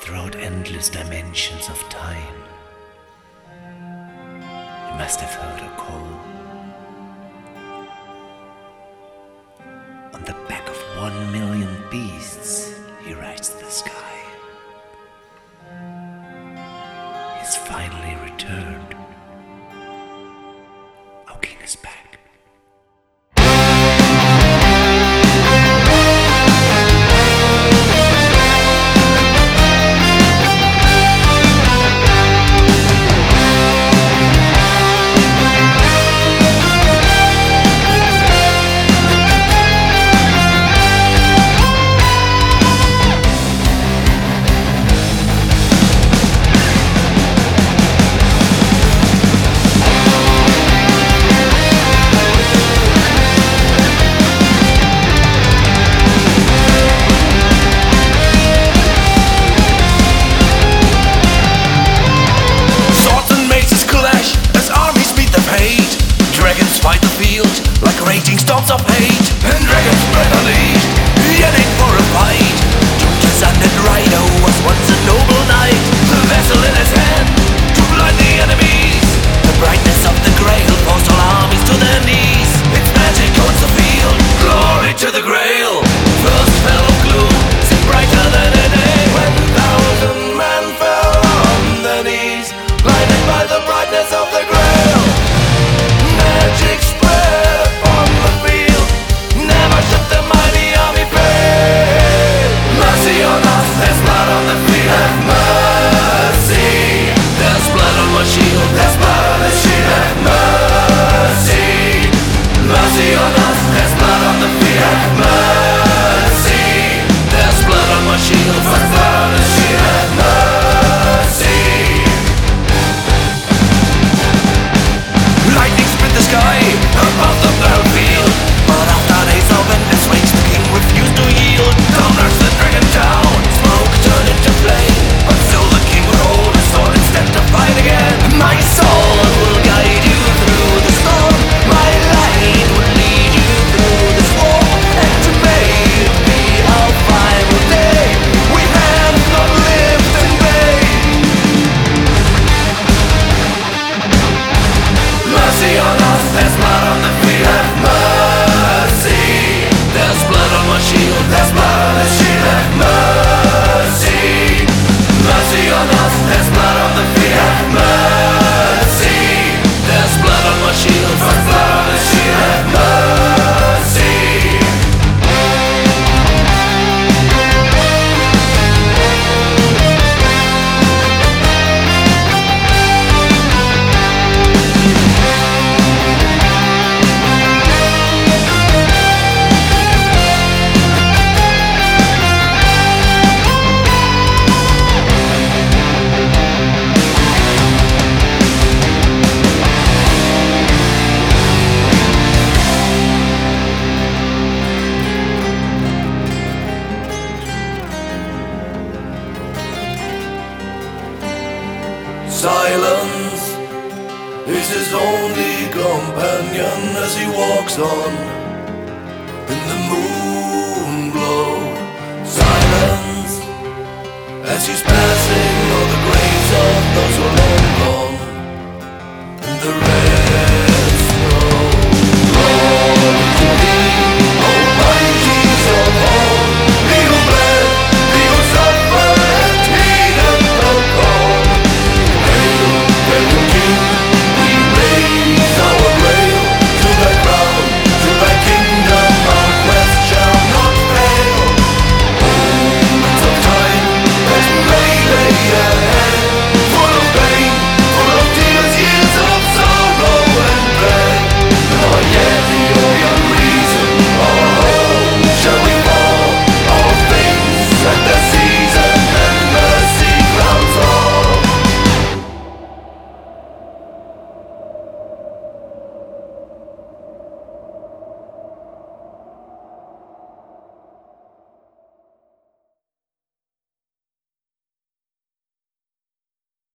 throughout endless dimensions of time. You must have heard her call. On the back of 1,000,000 beasts, he rides the sky. He's finally returned. Our king is back. Dragons fight the field like raging storms of hate, and dragons spread a lead, yelling for a fight. Jupiter's undead rider was once a noble knight, the vessel in his hand to blind the enemies. The brightness of the Grail forced all armies to their knees. Its magic owns the field, glory to the Grail. First fell of gloom, seemed brighter than a day, when 1,000 men fell on their knees, blinded by the brightness of the Grail. Magic spread upon the field, never should the mighty army fail. Mercy on us, there's blood on the field. Have mercy, there's blood on my shield. There's blood on the shield. Have mercy, mercy on us, there's blood on the field. Have mercy, there's blood on my shield. There's blood on the shield. Have mercy. Lightning split the sky above the battlefield, but after days of endless rage, the king refused to yield. Down rushed the dragon down, smoke turned into flame, but still the king would hold his sword instead to fight again. My sword will guide you through the storm, my light will lead you through this war, and may it be our final day. We have not lived in vain. Mercy on us, there's blood on the field. Have mercy, there's blood on my shield. There's blood on the shield. Have mercy, mercy on us, there's blood on the field. Have mercy, there's blood on my shield. There's blood on the shield. Have mercy. Silence is his only companion as he walks on in the moon glow. Silence as he